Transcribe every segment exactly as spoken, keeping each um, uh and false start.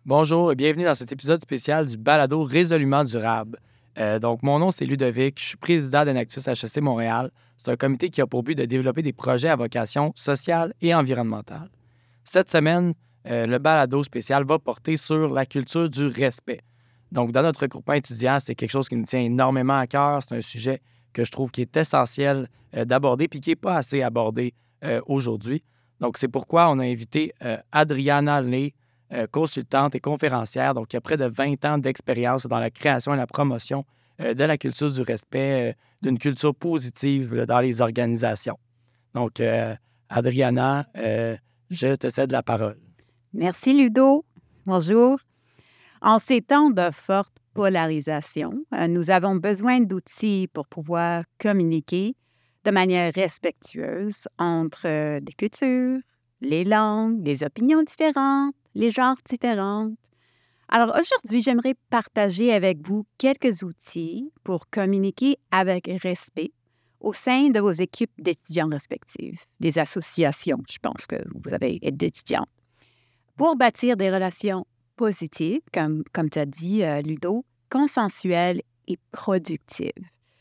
Bonjour et bienvenue dans cet épisode spécial du balado Résolument durable. Euh, donc, mon nom, c'est Ludovic. Je suis président d'Enactus H E C Montréal. C'est un comité qui a pour but de développer des projets à vocation sociale et environnementale. Cette semaine, euh, le balado spécial va porter sur la culture du respect. Donc, dans notre regroupement étudiant, c'est quelque chose qui nous tient énormément à cœur. C'est un sujet que je trouve qui est essentiel euh, d'aborder puis qui n'est pas assez abordé euh, aujourd'hui. Donc, c'est pourquoi on a invité euh, Adriana Lay, euh, consultante et conférencière, donc qui a près de vingt ans d'expérience dans la création et la promotion euh, de la culture du respect, euh, d'une culture positive là, dans les organisations. Donc, euh, Adriana, euh, je te cède la parole. Merci, Ludo. Bonjour. En ces temps de forte polarisation, euh, nous avons besoin d'outils pour pouvoir communiquer de manière respectueuse entre euh, les cultures, les langues, les opinions différentes, les genres différents. Alors aujourd'hui, j'aimerais partager avec vous quelques outils pour communiquer avec respect au sein de vos équipes d'étudiants respectives, des associations, je pense que vous avez d'étudiants, pour bâtir des relations positives, comme, comme tu as dit, euh, Ludo, consensuelles et productives.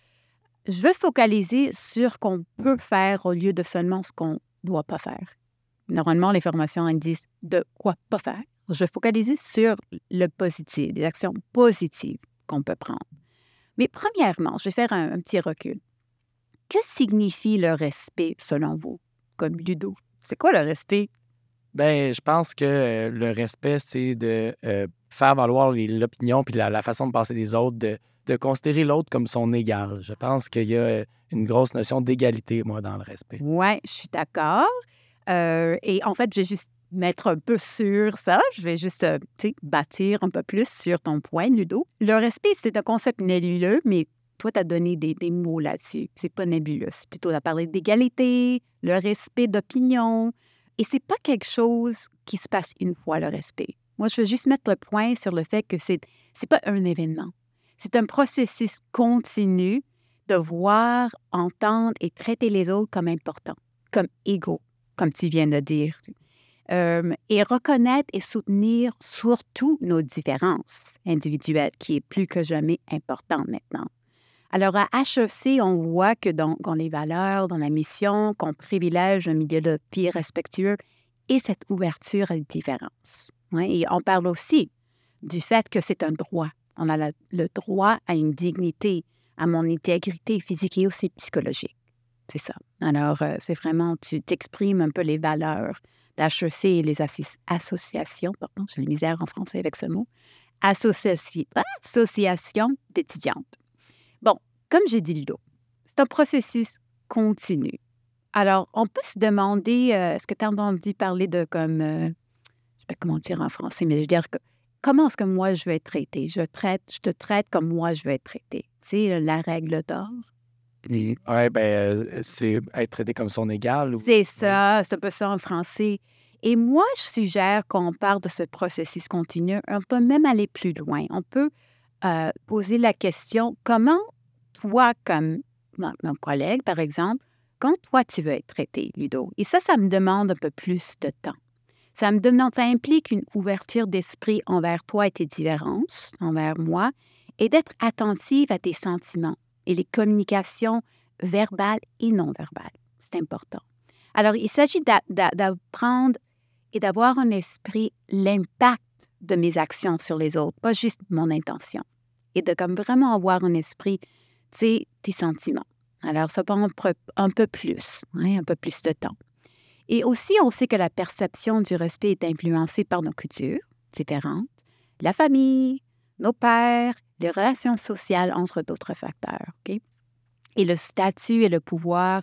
Je veux focaliser sur ce qu'on peut faire au lieu de seulement ce qu'on ne doit pas faire. Normalement, les formations elles disent de quoi pas faire. Je vais focaliser sur le positif, les actions positives qu'on peut prendre. Mais premièrement, je vais faire un, un petit recul. Que signifie le respect selon vous, comme Ludo? C'est quoi le respect? Bien, je pense que euh, le respect, c'est de euh, faire valoir les- l'opinion puis la, la façon de penser des autres, de, de considérer l'autre comme son égal. Je pense qu'il y a euh, une grosse notion d'égalité, moi, dans le respect. Oui, je suis d'accord. Euh, et en fait, je vais juste mettre un peu sur ça. Je vais juste, euh, tu sais, bâtir un peu plus sur ton point, Ludo. Le respect, c'est un concept nébuleux, mais toi, tu as donné des, des mots là-dessus. C'est pas nébuleux. C'est plutôt à parler d'égalité, le respect d'opinion. Et c'est pas quelque chose qui se passe une fois, le respect. Moi, je veux juste mettre le point sur le fait que c'est c'est pas un événement. C'est un processus continu de voir, entendre et traiter les autres comme importants, comme égaux, comme tu viens de dire. Euh, et reconnaître et soutenir surtout nos différences individuelles, qui est plus que jamais important maintenant. Alors, à H E C, on voit que dans, dans les valeurs, dans la mission, qu'on privilège un milieu de vie respectueux et cette ouverture à la différence. Ouais, et on parle aussi du fait que c'est un droit. On a la- le droit à une dignité, à mon intégrité physique et aussi psychologique. C'est ça. Alors, euh, c'est vraiment, tu t'exprimes un peu les valeurs d'H E C et les assi- associations, pardon, j'ai la misère en français avec ce mot, Associati- associations d'étudiantes. Bon, comme j'ai dit, Ludo, c'est un processus continu. Alors, on peut se demander, euh, est-ce que tu as entendu parler de comme, euh, je ne sais pas comment dire en français, mais je veux dire que comment est-ce que moi je veux être traité? Je, traite, je te traite comme moi je veux être traité. Tu sais, la règle d'or. Oui, bien, euh, c'est être traité comme son égal. Ou... C'est Oui. ça, c'est un peu ça en français. Et moi, je suggère qu'on parle de ce processus continu, on peut même aller plus loin. On peut euh, poser la question, comment toi, comme mon, mon collègue, par exemple, quand toi, tu veux être traité, Ludo? Et ça, ça me demande un peu plus de temps. Ça me demande, ça implique une ouverture d'esprit envers toi et tes différences, envers moi, et d'être attentive à tes sentiments et les communications verbales et non verbales. C'est important. Alors, il s'agit d'a- d'a- d'apprendre et d'avoir en esprit l'impact de mes actions sur les autres, pas juste mon intention. Et de comme vraiment avoir en esprit, tu sais, tes sentiments. Alors, ça prend un peu, un peu plus, hein, un peu plus de temps. Et aussi, on sait que la perception du respect est influencée par nos cultures différentes, la famille, nos pères, les relations sociales, entre d'autres facteurs. OK? Et le statut et le pouvoir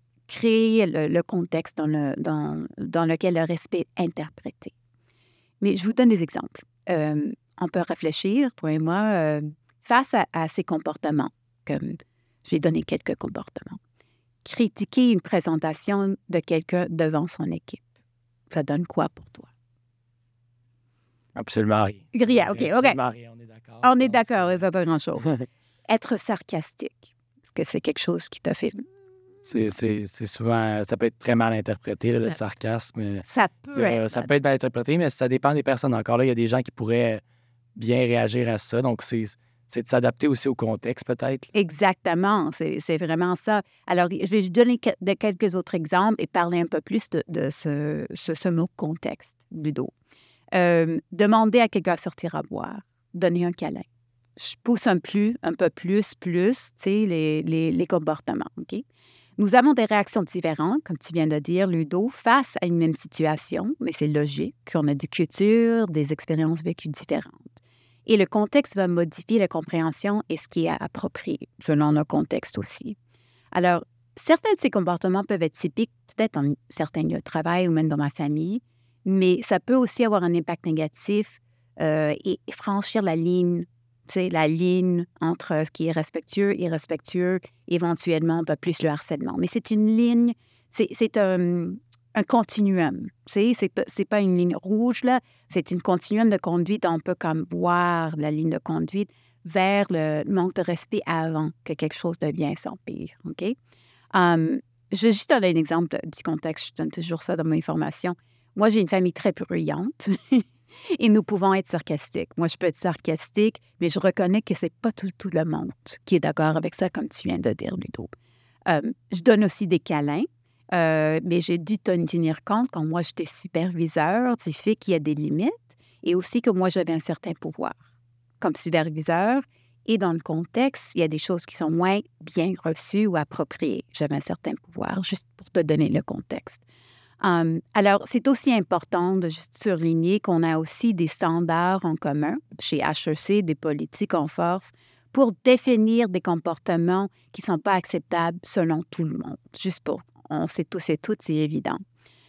créent le, le contexte dans, le, dans, dans lequel le respect est interprété. Mais je vous donne des exemples. Euh, on peut réfléchir, toi et moi, euh, face à, à ces comportements, comme je vais donner quelques comportements. Critiquer une présentation de quelqu'un devant son équipe. Ça donne quoi pour toi? Absolument rien. Rien, OK, OK. Absolument rien, on est d'accord. On Je est pense d'accord, que- il n'y a pas grand-chose. Être sarcastique. Est-ce que c'est quelque chose qui t'a fait... C'est, c'est, c'est souvent... Ça peut être très mal interprété, là, le Ça- sarcasme. Ça peut Euh, être. ça peut être mal interprété, mais ça dépend des personnes. Encore là, il y a des gens qui pourraient bien réagir à ça. Donc, c'est, c'est de s'adapter aussi au contexte, peut-être. Exactement, c'est c'est vraiment ça. Alors, je vais donner que- de quelques autres exemples et parler un peu plus de, de ce, ce, ce mot contexte, Ludo. Euh, demander à quelqu'un de sortir à boire, donner un câlin. Je pousse un plus, un peu plus, plus, tu sais, les, les, les comportements, OK? Nous avons des réactions différentes, comme tu viens de dire, Ludo, face à une même situation, mais c'est logique qu'on a des cultures, des expériences vécues différentes. Et le contexte va modifier la compréhension et ce qui est approprié, selon nos contextes aussi. Alors, certains de ces comportements peuvent être typiques, peut-être dans certains lieux de travail ou même dans ma famille, mais ça peut aussi avoir un impact négatif euh, et franchir la ligne, tu sais, la ligne entre ce qui est respectueux et irrespectueux, éventuellement un peu plus le harcèlement. Mais c'est une ligne, c'est, c'est un, un continuum, tu sais, c'est pas, c'est pas une ligne rouge, là, c'est une continuum de conduite, on peut comme voir la ligne de conduite vers le manque de respect avant que quelque chose devienne s'empire, OK? Um, je vais juste donner un exemple du contexte, je donne toujours ça dans mes formations. Moi, j'ai une famille très bruyante et nous pouvons être sarcastiques. Moi, je peux être sarcastique, mais je reconnais que c'est pas tout, tout le monde qui est d'accord avec ça, comme tu viens de dire, Ludo. Um, je donne aussi des câlins, euh, mais j'ai dû ten- tenir compte quand moi, j'étais superviseur du fait qu'il y a des limites et aussi que moi, j'avais un certain pouvoir comme superviseur. Et dans le contexte, il y a des choses qui sont moins bien reçues ou appropriées. J'avais un certain pouvoir, juste pour te donner le contexte. Um, alors, c'est aussi important de juste surligner qu'on a aussi des standards en commun chez H E C, des politiques en force, pour définir des comportements qui ne sont pas acceptables selon tout le monde. Juste pour, on sait tous et toutes, c'est évident.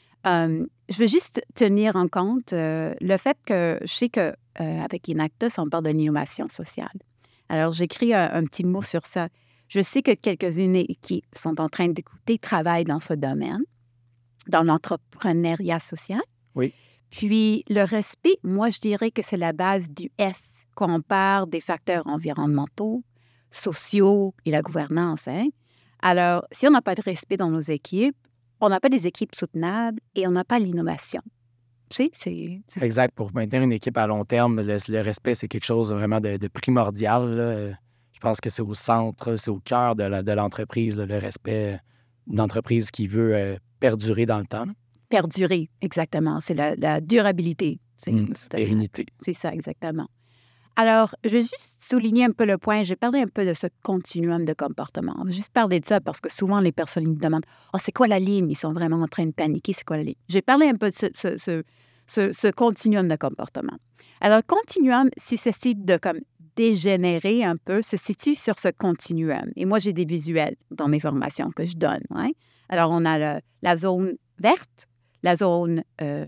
Um, je veux juste tenir en compte euh, le fait que je sais qu'avec euh, Inactus, on parle de l'innovation sociale. Alors, j'écris un, un petit mot sur ça. Je sais que quelques-unes qui sont en train d'écouter travaillent dans ce domaine, dans l'entrepreneuriat social. Oui. Puis, le respect, moi, je dirais que c'est la base du S quand on parle des facteurs environnementaux, sociaux et la gouvernance. Hein? Alors, si on n'a pas de respect dans nos équipes, on n'a pas des équipes soutenables et on n'a pas l'innovation. Tu sais, c'est... c'est... Exact. Pour maintenir une équipe à long terme, le, le respect, c'est quelque chose vraiment de, de primordial, là. Je pense que c'est au centre, c'est au cœur de, la, de l'entreprise, là, le respect d'une entreprise qui veut euh, perdurer dans le temps. Là. Perdurer, exactement. C'est la, la durabilité. C'est, Mmh, pérennité. C'est ça, exactement. Alors, je vais juste souligner un peu le point. J'ai parlé un peu de ce continuum de comportement. Je vais juste parler de ça parce que souvent, les personnes me demandent « Oh, c'est quoi la ligne? » Ils sont vraiment en train de paniquer. C'est quoi la ligne? J'ai parlé un peu de ce, ce, ce, ce, ce continuum de comportement. Alors, continuum, si c'est susceptible de comme dégénérer un peu, se situe sur ce continuum. Et moi, j'ai des visuels dans mes formations que je donne. Hein? Alors, on a le, la zone verte, la zone, euh,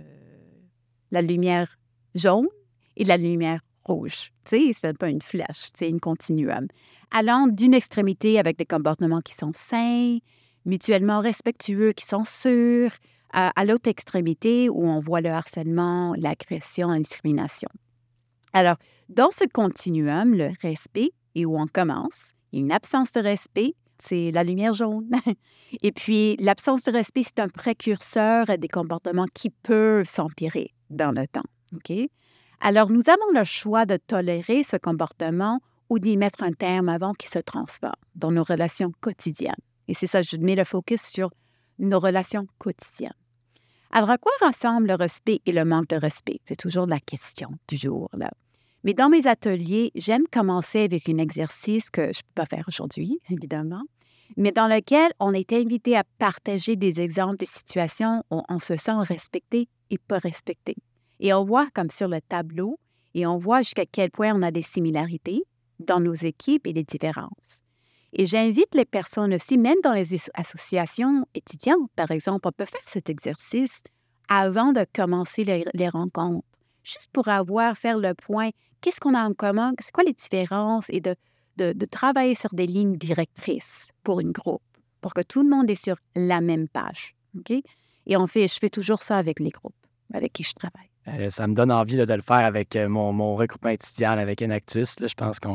la lumière jaune et la lumière rouge. Tu sais, c'est un peu une flèche, c'est une continuum. Allant d'une extrémité avec des comportements qui sont sains, mutuellement respectueux, qui sont sûrs, à, à l'autre extrémité où on voit le harcèlement, l'agression, la discrimination. Alors, dans ce continuum, le respect, et où on commence, il y a une absence de respect, c'est la lumière jaune. Et puis, l'absence de respect, c'est un précurseur à des comportements qui peuvent s'empirer dans le temps. OK? Alors, nous avons le choix de tolérer ce comportement ou d'y mettre un terme avant qu'il se transforme dans nos relations quotidiennes. Et c'est ça, je mets le focus sur nos relations quotidiennes. Alors, à quoi ressemble le respect et le manque de respect? C'est toujours la question du jour, là. Mais dans mes ateliers, j'aime commencer avec un exercice que je ne peux pas faire aujourd'hui, évidemment, mais dans lequel on est invité à partager des exemples de situations où on se sent respecté et pas respecté. Et on voit comme sur le tableau, et on voit jusqu'à quel point on a des similarités dans nos équipes et des différences. Et j'invite les personnes aussi, même dans les associations étudiantes, par exemple, on peut faire cet exercice avant de commencer les, les rencontres, juste pour avoir, faire le point, qu'est-ce qu'on a en commun, c'est quoi les différences, et de, de, de travailler sur des lignes directrices pour une groupe, pour que tout le monde est sur la même page. Okay? Et on fait, je fais toujours ça avec les groupes avec qui je travaille. Euh, ça me donne envie là, de le faire avec euh, mon, mon regroupement étudiant avec Enactus. Là, je pense qu'on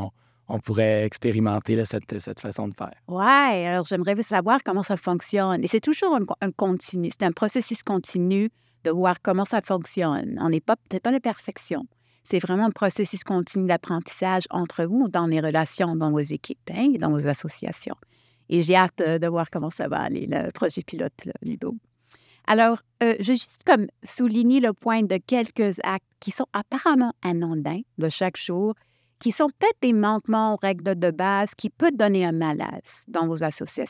on pourrait expérimenter là, cette, cette façon de faire. Oui, alors j'aimerais savoir comment ça fonctionne. Et c'est toujours un, un continu, c'est un processus continu de voir comment ça fonctionne. On n'est pas, peut-être pas de perfection. C'est vraiment un processus continu d'apprentissage entre vous, dans les relations, dans vos équipes, hein, dans vos associations. Et j'ai hâte de, de voir comment ça va aller, le projet pilote, là, Ludo. Alors, euh, je vais juste comme souligner le point de quelques actes qui sont apparemment anodins de chaque jour, qui sont peut-être des manquements aux règles de base qui peuvent donner un malaise dans vos associa-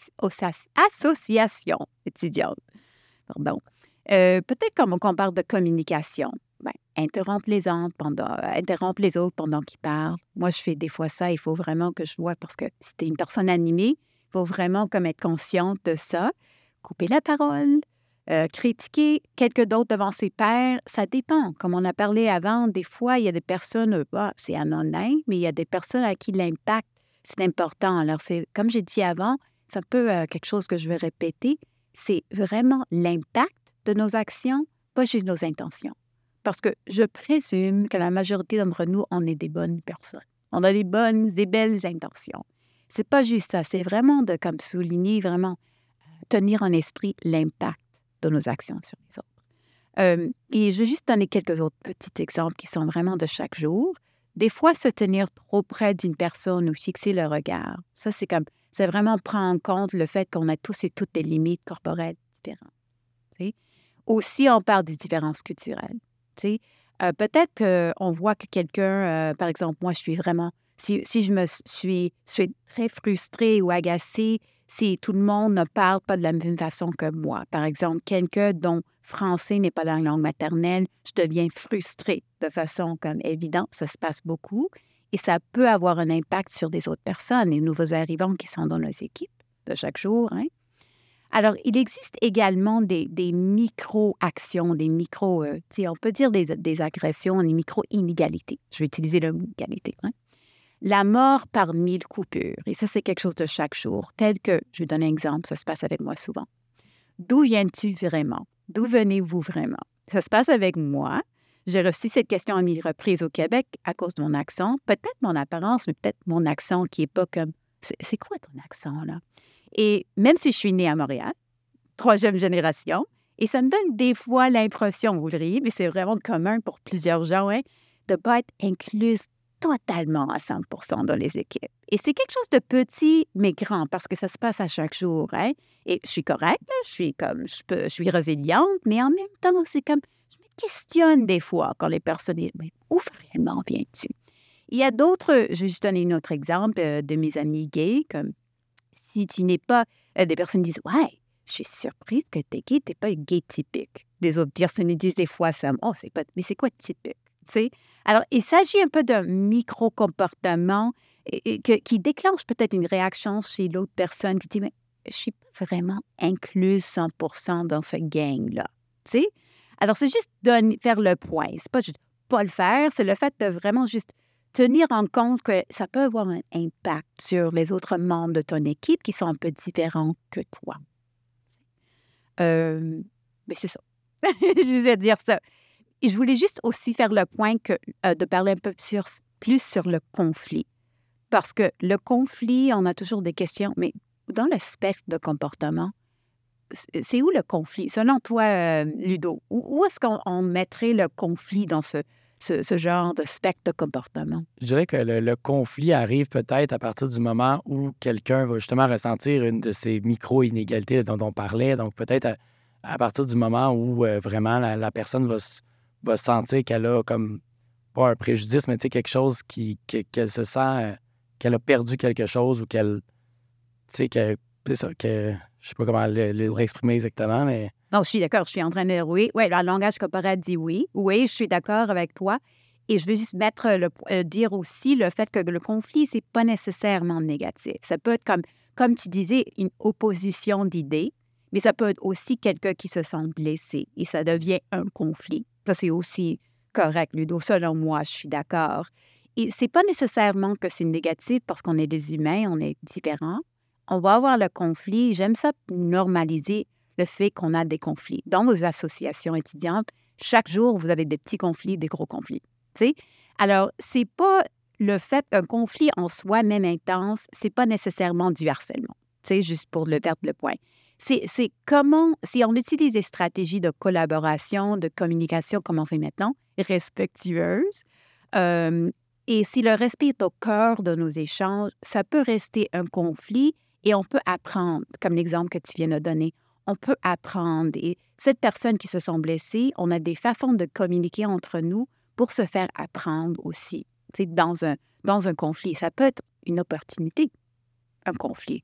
associations étudiantes. Pardon. Euh, peut-être comme on parle de communication. Ben, interrompre les autres pendant, euh, interrompre les autres pendant qu'ils parlent. Moi, je fais des fois ça. Il faut vraiment que je vois, parce que si tu es une personne animée, il faut vraiment comme être consciente de ça. Couper la parole, euh, critiquer quelqu'un d'autre devant ses pairs, ça dépend. Comme on a parlé avant, des fois, il y a des personnes, euh, bah, c'est anonyme, mais il y a des personnes à qui l'impact, c'est important. Alors, c'est comme j'ai dit avant, c'est un peu euh, quelque chose que je vais répéter, c'est vraiment l'impact de nos actions, pas juste nos intentions. Parce que je présume que la majorité d'entre nous, on est des bonnes personnes. On a des bonnes, des belles intentions. C'est pas juste ça, c'est vraiment de comme souligner, vraiment tenir en esprit l'impact de nos actions sur les autres. Euh, et je vais juste donner quelques autres petits exemples qui sont vraiment de chaque jour. Des fois, se tenir trop près d'une personne ou fixer le regard, ça, c'est comme, c'est vraiment prendre en compte le fait qu'on a tous et toutes des limites corporelles différentes. T'sais. Aussi, on parle des différences culturelles. Euh, peut-être qu'on voit que quelqu'un, euh, par exemple, moi, je suis vraiment, si, si je me suis, suis très frustrée ou agacée, si tout le monde ne parle pas de la même façon que moi. Par exemple, quelqu'un dont français n'est pas la langue maternelle, je deviens frustrée de façon comme évidente, ça se passe beaucoup, et ça peut avoir un impact sur des autres personnes, les nouveaux arrivants qui sont dans nos équipes de chaque jour, hein. Alors, il existe également des, des micro-actions, des micro, euh, on peut dire des, des agressions, des micro-inégalités. Je vais utiliser le mot égalité. Hein? La mort par mille coupures, et ça, c'est quelque chose de chaque jour, tel que, je vais donner un exemple, ça se passe avec moi souvent. D'où viens-tu vraiment? D'où venez-vous vraiment? Ça se passe avec moi. J'ai reçu cette question à mille reprises au Québec à cause de mon accent, peut-être mon apparence, mais peut-être mon accent qui n'est pas comme... C'est, c'est quoi ton accent, là? Et même si je suis née à Montréal, troisième génération, et ça me donne des fois l'impression, vous le riez, mais c'est vraiment commun pour plusieurs gens, hein, de ne pas être incluse totalement à cent pour cent dans les équipes. Et c'est quelque chose de petit, mais grand, parce que ça se passe à chaque jour. Hein? Et je suis correcte, là, je suis comme, je, peux, je suis résiliente, mais en même temps, c'est comme, je me questionne des fois quand les personnes disent, mais où vraiment viens-tu? Il y a d'autres, je vais juste donner un autre exemple euh, de mes amis gays, comme si tu n'es pas, euh, des personnes disent, ouais, je suis surprise que tu es gay, tu n'es pas gay typique. Les autres personnes disent des fois ça, oh, c'est pas, mais c'est quoi typique? T'sais? Alors, il s'agit un peu d'un micro-comportement et, et, que, qui déclenche peut-être une réaction chez l'autre personne qui dit, mais je ne suis pas vraiment incluse cent pour cent dans ce gang-là. T'sais? Alors, c'est juste de faire le point. C'est pas juste pas le faire, c'est le fait de vraiment juste tenir en compte que ça peut avoir un impact sur les autres membres de ton équipe qui sont un peu différents que toi. Euh, mais c'est ça. Je vais dire ça. Et je voulais juste aussi faire le point que, euh, de parler un peu sur, plus sur le conflit. Parce que le conflit, on a toujours des questions, mais dans le spectre de comportement, c'est où le conflit? Selon toi, euh, Ludo, où, où est-ce qu'on on mettrait le conflit dans ce, ce, ce genre de spectre de comportement? Je dirais que le, le conflit arrive peut-être à partir du moment où quelqu'un va justement ressentir une de ces micro-inégalités dont on parlait. Donc, peut-être à, à partir du moment où euh, vraiment la, la personne va, va sentir qu'elle a comme, pas un préjudice, mais tu sais, quelque chose qui, qui- qu'elle se sent, euh, qu'elle a perdu quelque chose ou qu'elle, tu sais, que, c'est ça, que, je sais pas comment le- le- l'exprimer exactement, mais... Non, je suis d'accord, je suis en train de dire oui. Oui, le langage corporel dit oui. Oui, je suis d'accord avec toi. Et je veux juste mettre le, euh, dire aussi le fait que le conflit, c'est pas nécessairement négatif. Ça peut être comme, comme tu disais, une opposition d'idées, mais ça peut être aussi quelqu'un qui se sent blessé et ça devient un conflit. Ça, c'est aussi correct, Ludo. Selon moi, je suis d'accord. Et c'est pas nécessairement que c'est négatif parce qu'on est des humains, on est différents. On va avoir le conflit. J'aime ça normaliser le fait qu'on a des conflits. Dans vos associations étudiantes, chaque jour, vous avez des petits conflits, des gros conflits. T'sais? Alors, c'est pas le fait qu'un conflit en soi, même intense, c'est pas nécessairement du harcèlement. Tu sais, juste pour le perdre le point. C'est, c'est comment, si on utilise des stratégies de collaboration, de communication, comme on fait maintenant, respectueuses, euh, et si le respect est au cœur de nos échanges, ça peut rester un conflit et on peut apprendre, comme l'exemple que tu viens de donner. On peut apprendre. Et cette personne qui se sont blessées, on a des façons de communiquer entre nous pour se faire apprendre aussi. Tu sais, dans un, dans un conflit, ça peut être une opportunité, un conflit.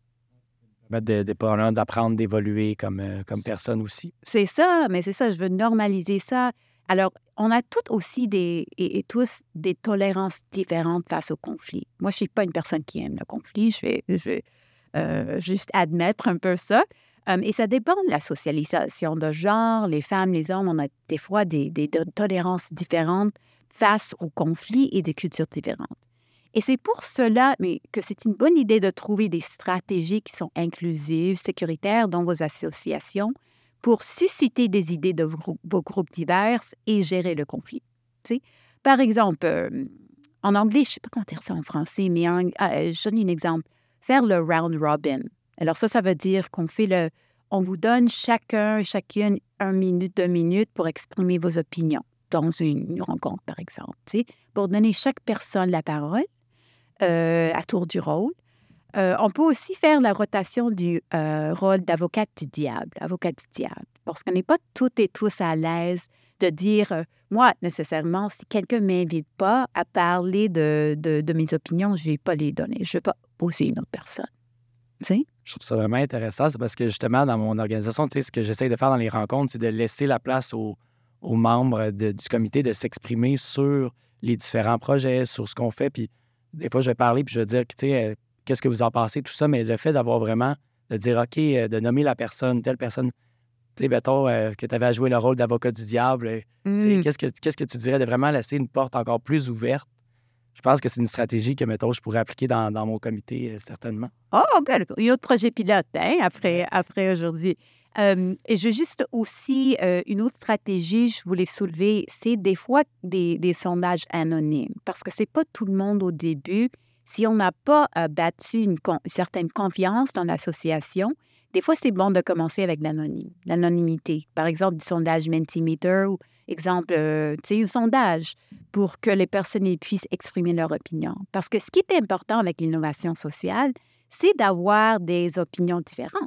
De, de, probablement d'apprendre, d'évoluer comme, euh, comme personne aussi. C'est ça, mais c'est ça, je veux normaliser ça. Alors, on a toutes aussi des, et, et tous des tolérances différentes face au conflit. Moi, je ne suis pas une personne qui aime le conflit, je vais, je vais euh, juste admettre un peu ça. Um, et ça dépend de la socialisation de genre. Les femmes, les hommes, on a des fois des, des, des tolérances différentes face au conflit et des cultures différentes. Et c'est pour cela mais, que c'est une bonne idée de trouver des stratégies qui sont inclusives, sécuritaires dans vos associations pour susciter des idées de vos, vos groupes divers et gérer le conflit. Tu sais? Par exemple, euh, en anglais, je ne sais pas comment dire ça en français, mais en, euh, je donne un exemple. Faire le round robin. Alors ça, ça veut dire qu'on fait le... On vous donne chacun et chacune un minute, deux minutes pour exprimer vos opinions dans une rencontre, par exemple. Tu sais? Pour donner chaque personne la parole. Euh, à tour du rôle. Euh, on peut aussi faire la rotation du euh, rôle d'avocat du diable, avocat du diable, parce qu'on n'est pas toutes et tous à l'aise de dire, euh, moi, nécessairement, si quelqu'un ne m'invite pas à parler de, de, de mes opinions, je ne vais pas les donner. Je ne vais pas poser une autre personne. Tu sais? Je trouve ça vraiment intéressant, c'est parce que justement, dans mon organisation, tu sais, ce que j'essaie de faire dans les rencontres, c'est de laisser la place aux, aux membres de, du comité de s'exprimer sur les différents projets, sur ce qu'on fait, puis des fois, je vais parler puis je vais dire, tu sais, euh, qu'est-ce que vous en pensez, tout ça, mais le fait d'avoir vraiment, de dire, OK, euh, de nommer la personne, telle personne, tu sais, mettons, euh, que tu avais à jouer le rôle d'avocat du diable, euh, Mm. qu'est-ce que, qu'est-ce que tu dirais de vraiment laisser une porte encore plus ouverte? Je pense que c'est une stratégie que, mettons, je pourrais appliquer dans, dans mon comité, euh, certainement. Oh, OK. Il y a un autre projet pilote, hein, après, après aujourd'hui. Euh, et je veux juste aussi, euh, une autre stratégie, je voulais soulever, c'est des fois des, des sondages anonymes. Parce que c'est pas tout le monde au début. Si on n'a pas euh, battu une, con- certaine confiance dans l'association, des fois, c'est bon de commencer avec l'anonyme, l'anonymité. Par exemple, du sondage Mentimeter ou, exemple, euh, tu sais, un sondage pour que les personnes elles puissent exprimer leur opinion. Parce que ce qui est important avec l'innovation sociale, c'est d'avoir des opinions différentes.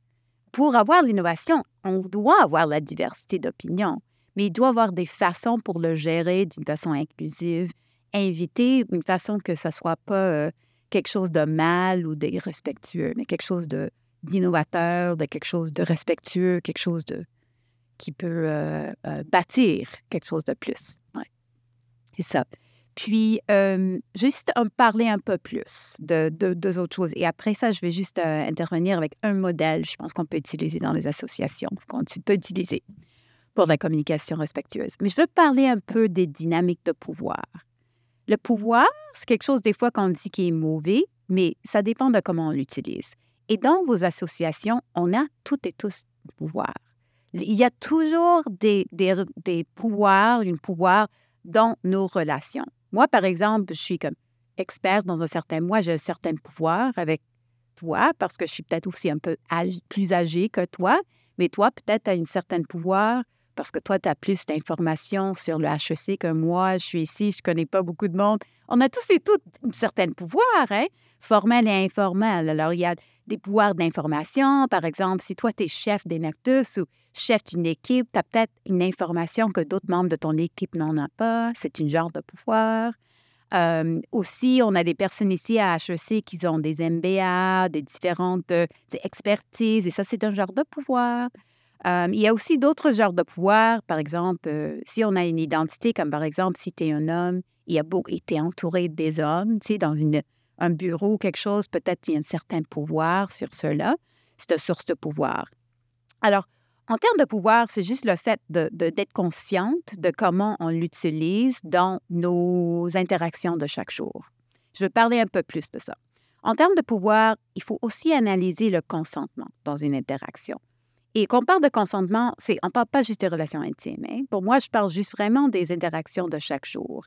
Pour avoir l'innovation, on doit avoir la diversité d'opinions, mais il doit y avoir des façons pour le gérer d'une façon inclusive, inviter d'une façon que ça ne soit pas euh, quelque chose de mal ou d'irrespectueux, mais quelque chose de, d'innovateur, de quelque chose de respectueux, quelque chose de, qui peut euh, euh, bâtir quelque chose de plus. Ouais. C'est ça. Puis, euh, juste en parler un peu plus de deux de, autres choses. Et après ça, je vais juste euh, intervenir avec un modèle, je pense qu'on peut utiliser dans les associations, qu'on peut utiliser pour la communication respectueuse. Mais je veux parler un peu des dynamiques de pouvoir. Le pouvoir, c'est quelque chose des fois qu'on dit qui est mauvais, mais ça dépend de comment on l'utilise. Et dans vos associations, on a toutes et tous du pouvoir. Il y a toujours des, des, des pouvoirs, un pouvoir dans nos relations. Moi, par exemple, je suis comme experte dans un certain... Moi, j'ai un certain pouvoir avec toi parce que je suis peut-être aussi un peu âge, plus âgée que toi, mais toi, peut-être, tu as un certain pouvoir parce que toi, tu as plus d'informations sur le H E C que moi. Je suis ici, je ne connais pas beaucoup de monde. On a tous et toutes un certain pouvoir, hein? Formel et informel. Alors, il y a des pouvoirs d'information. Par exemple, si toi, tu es chef d'Enactus ou chef d'une équipe, tu as peut-être une information que d'autres membres de ton équipe n'en ont pas. C'est une genre de pouvoir. Euh, aussi, on a des personnes ici à H E C qui ont des M B A, des différentes euh, des expertises, et ça, c'est un genre de pouvoir. Euh, il y a aussi d'autres genres de pouvoirs. Par exemple, euh, si on a une identité, comme par exemple, si tu es un homme, il y a beau, et tu es entouré des hommes, tu sais, dans une, un bureau ou quelque chose, peut-être il y a un certain pouvoir sur cela. C'est une source de pouvoir. Alors, en termes de pouvoir, c'est juste le fait de, de, d'être consciente de comment on l'utilise dans nos interactions de chaque jour. Je vais parler un peu plus de ça. En termes de pouvoir, il faut aussi analyser le consentement dans une interaction. Et quand on parle de consentement, c'est, on ne parle pas juste des relations intimes. Hein? Pour moi, je parle juste vraiment des interactions de chaque jour.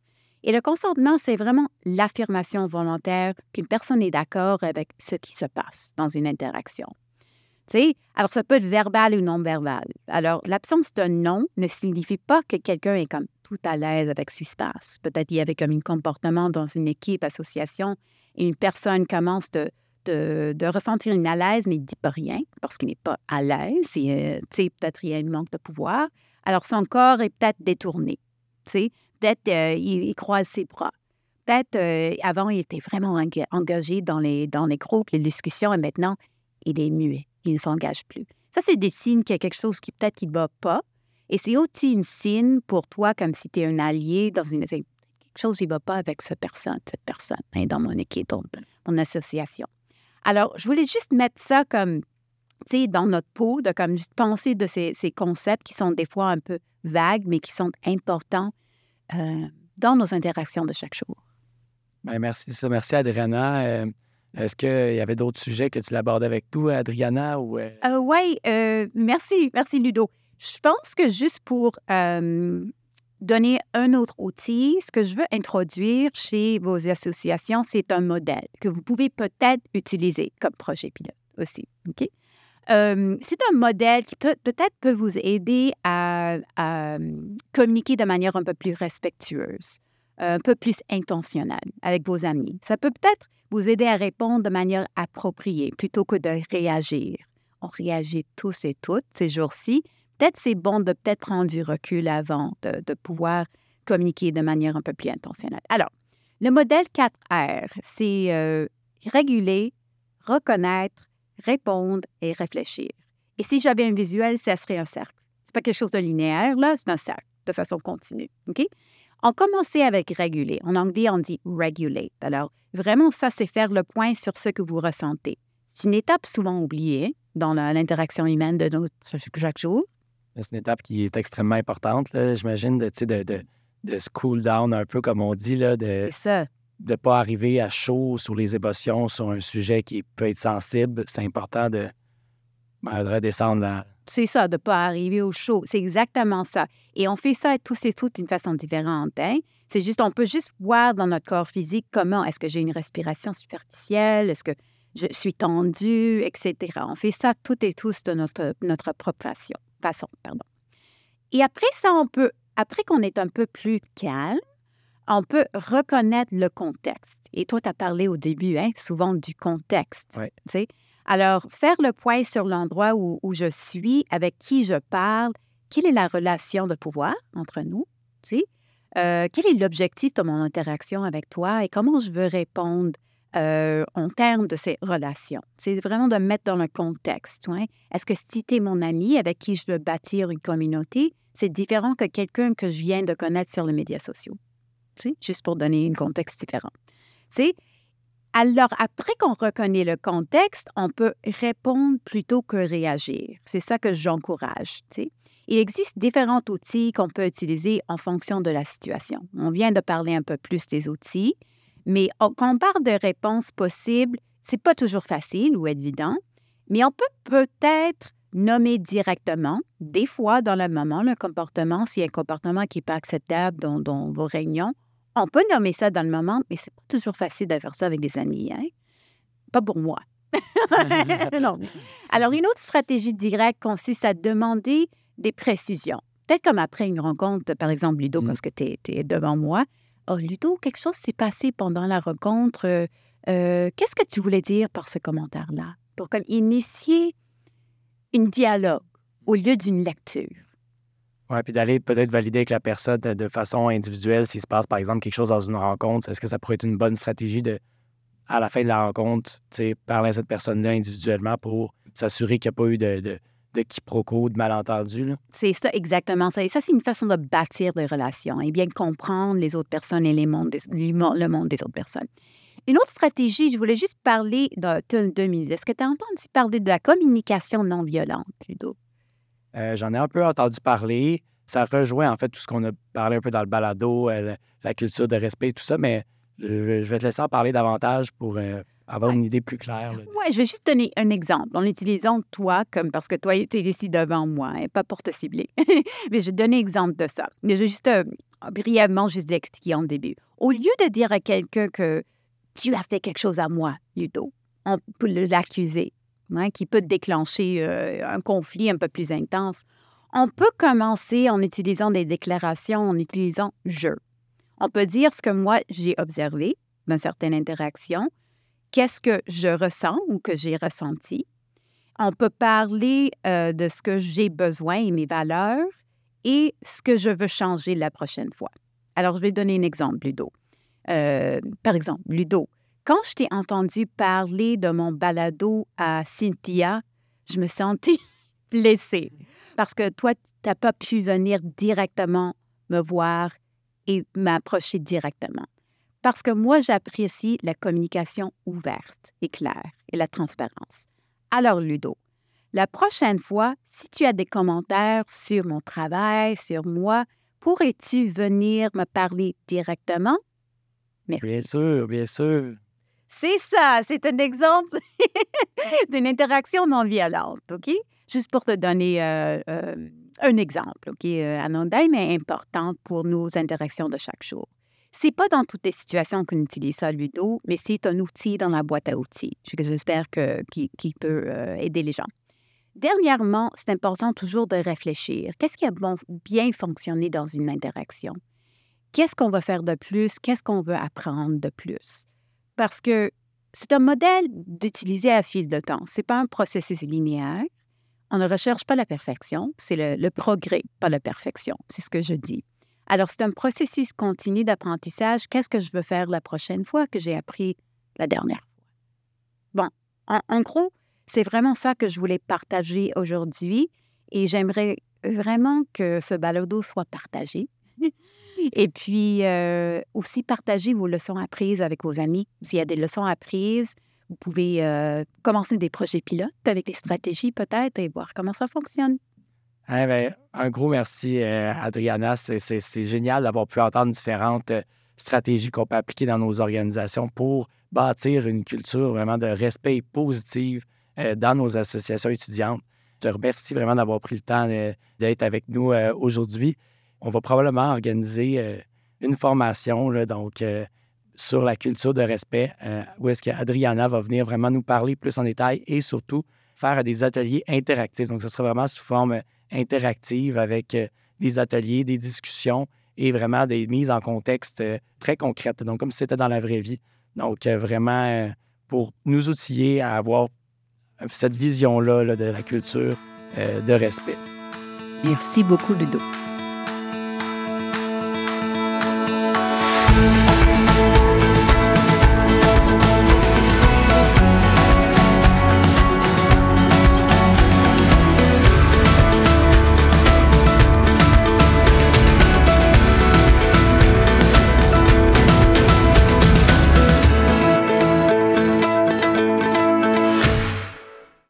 Et le consentement, c'est vraiment l'affirmation volontaire qu'une personne est d'accord avec ce qui se passe dans une interaction. Tu sais, alors ça peut être verbal ou non verbal. Alors, l'absence d'un non ne signifie pas que quelqu'un est comme tout à l'aise avec ce qui se passe. Peut-être qu'il y avait comme un comportement dans une équipe, association, et une personne commence de, de, de ressentir une malaise, mais il ne dit pas rien parce qu'il n'est pas à l'aise. Et, euh, tu sais, peut-être il y a un manque de pouvoir. Alors, son corps est peut-être détourné. Tu sais, peut-être euh, il, il croise ses bras. Peut-être, euh, avant, il était vraiment enga- engagé dans les, dans les groupes, les discussions, et maintenant, il est muet. Il ne s'engage plus. Ça, c'est des signes qu'il y a quelque chose qui peut-être qui ne va pas. Et c'est aussi un signe pour toi, comme si tu es un allié dans une... C'est quelque chose qui ne va pas avec cette personne, cette personne, hein, dans mon équipe, dans mon association. Alors, je voulais juste mettre ça comme, tu sais, dans notre peau, de comme juste penser de ces, ces concepts qui sont des fois un peu vagues, mais qui sont importants euh, dans nos interactions de chaque jour. Bien, merci, ça. Merci, Adriana. Euh, est-ce qu'il y avait d'autres sujets que tu l'abordais avec toi, Adriana? Ou, euh... euh, oui, euh, merci, merci, Ludo. Je pense que juste pour euh, donner un autre outil, ce que je veux introduire chez vos associations, c'est un modèle que vous pouvez peut-être utiliser comme projet pilote aussi. OK? Euh, c'est un modèle qui peut, peut-être peut vous aider à, à communiquer de manière un peu plus respectueuse, un peu plus intentionnelle avec vos amis. Ça peut peut-être vous aider à répondre de manière appropriée plutôt que de réagir. On réagit tous et toutes ces jours-ci. Peut-être c'est bon de peut-être prendre du recul avant de, de pouvoir communiquer de manière un peu plus intentionnelle. Alors, le modèle quatre R, c'est euh, réguler, reconnaître, répondre et réfléchir. Et si j'avais un visuel, ça serait un cercle. C'est pas quelque chose de linéaire, là, c'est un cercle, de façon continue. OK? On commençait avec réguler. En anglais, on dit regulate. Alors, vraiment, ça, c'est faire le point sur ce que vous ressentez. C'est une étape souvent oubliée dans la, l'interaction humaine de notre, chaque jour. C'est une étape qui est extrêmement importante, là, j'imagine, de, de, de, de se cool down un peu, comme on dit, là, de c'est ça. de ne pas arriver à chaud sur les émotions, sur un sujet qui peut être sensible. C'est important de, ben, de redescendre là. C'est ça, de ne pas arriver au chaud. C'est exactement ça. Et on fait ça tous et toutes d'une façon différente. Hein? C'est juste, on peut juste voir dans notre corps physique comment est-ce que j'ai une respiration superficielle, est-ce que je suis tendue, et cetera. On fait ça toutes et tous de notre, notre propre façon. façon pardon. Et après ça, on peut, après qu'on est un peu plus calme, on peut reconnaître le contexte. Et toi, tu as parlé au début, hein, souvent du contexte. Ouais. Tu sais? Alors, faire le point sur l'endroit où, où je suis, avec qui je parle, quelle est la relation de pouvoir entre nous, tu sais? Euh, quel est l'objectif de mon interaction avec toi et comment je veux répondre euh, en termes de ces relations. C'est vraiment de mettre dans le contexte. Ouais? Est-ce que si tu es mon ami avec qui je veux bâtir une communauté, c'est différent que quelqu'un que je viens de connaître sur les médias sociaux? Tu sais, juste pour donner un contexte différent. Tu sais, alors, après qu'on reconnaît le contexte, on peut répondre plutôt que réagir. C'est ça que j'encourage. Tu sais. Il existe différents outils qu'on peut utiliser en fonction de la situation. On vient de parler un peu plus des outils, mais on, quand on parle de réponses possibles, c'est pas toujours facile ou évident, mais on peut peut-être nommer directement, des fois dans le moment, le comportement, s'il y a un comportement qui n'est pas acceptable dans, dans vos réunions, on peut nommer ça dans le moment, mais c'est pas toujours facile de faire ça avec des amis, hein? Pas pour moi. Non. Alors, une autre stratégie directe consiste à demander des précisions. Peut-être comme après une rencontre, par exemple, Ludo, mm. parce que tu es devant moi. Oh, Ludo, quelque chose s'est passé pendant la rencontre. Euh, euh, qu'est-ce que tu voulais dire par ce commentaire-là? Pour comme initier un dialogue au lieu d'une lecture. Oui, puis d'aller peut-être valider avec la personne de, de façon individuelle s'il se passe, par exemple, quelque chose dans une rencontre. Est-ce que ça pourrait être une bonne stratégie de, à la fin de la rencontre, parler à cette personne-là individuellement pour s'assurer qu'il n'y a pas eu de, de, de quiproquo, de malentendu? C'est ça, exactement ça. Et ça, c'est une façon de bâtir des relations et bien comprendre les autres personnes et les mondes des, le monde des autres personnes. Une autre stratégie, je voulais juste parler de deux minutes. Est-ce que tu as entendu parler de la communication non violente, Ludo? Euh, j'en ai un peu entendu parler. Ça rejoint, en fait, tout ce qu'on a parlé un peu dans le balado, euh, la culture de respect, tout ça, mais je, je vais te laisser en parler davantage pour euh, avoir ouais. une idée plus claire. Oui, je vais juste donner un exemple en utilisant toi, comme parce que toi, tu es ici devant moi, hein, pas pour te cibler. Mais je vais donner exemple de ça. Mais je vais juste euh, brièvement, juste l'expliquer en début. Au lieu de dire à quelqu'un que tu as fait quelque chose à moi, Ludo, on peut l'accuser, hein, qui peut déclencher euh, un conflit un peu plus intense. On peut commencer en utilisant des déclarations, en utilisant « je ». On peut dire ce que moi, j'ai observé dans certaines interactions, qu'est-ce que je ressens ou que j'ai ressenti. On peut parler euh, de ce que j'ai besoin et mes valeurs et ce que je veux changer la prochaine fois. Alors, je vais donner un exemple, Ludo. Euh, par exemple, Ludo, quand je t'ai entendu parler de mon balado à Cynthia, je me sentais blessée parce que toi, tu n'as pas pu venir directement me voir et m'approcher directement. Parce que moi, j'apprécie la communication ouverte et claire et la transparence. Alors, Ludo, la prochaine fois, si tu as des commentaires sur mon travail, sur moi, pourrais-tu venir me parler directement? Merci. Bien sûr, bien sûr. C'est ça, c'est un exemple d'une interaction non violente, OK? Juste pour te donner euh, euh, un exemple, OK? Euh, anodin, mais important pour nos interactions de chaque jour. C'est pas dans toutes les situations qu'on utilise ça, Ludo, mais c'est un outil dans la boîte à outils. J'espère que, qui, qui peut euh, aider les gens. Dernièrement, c'est important toujours de réfléchir. Qu'est-ce qui a bon, bien fonctionné dans une interaction? Qu'est-ce qu'on va faire de plus? Qu'est-ce qu'on veut apprendre de plus? Parce que c'est un modèle d'utiliser à fil de temps. Ce n'est pas un processus linéaire. On ne recherche pas la perfection. C'est le, le progrès, pas la perfection. C'est ce que je dis. Alors, c'est un processus continu d'apprentissage. Qu'est-ce que je veux faire la prochaine fois que j'ai appris la dernière fois? Bon, en, en gros, c'est vraiment ça que je voulais partager aujourd'hui et j'aimerais vraiment que ce balado soit partagé. Et puis, euh, aussi partager vos leçons apprises avec vos amis. S'il y a des leçons apprises, vous pouvez euh, commencer des projets pilotes avec des stratégies peut-être et voir comment ça fonctionne. Eh bien, un gros merci, euh, Adriana. C'est, c'est, c'est génial d'avoir pu entendre différentes euh, stratégies qu'on peut appliquer dans nos organisations pour bâtir une culture vraiment de respect positive euh, dans nos associations étudiantes. Je te remercie vraiment d'avoir pris le temps euh, d'être avec nous euh, aujourd'hui. On va probablement organiser euh, une formation là, donc, euh, sur la culture de respect, euh, où est-ce qu'Adriana va venir vraiment nous parler plus en détail et surtout faire des ateliers interactifs. Donc, ce sera vraiment sous forme interactive avec euh, des ateliers, des discussions et vraiment des mises en contexte euh, très concrètes, donc comme si c'était dans la vraie vie. Donc, euh, vraiment euh, pour nous outiller à avoir cette vision-là là, de la culture euh, de respect. Merci beaucoup, Ludo.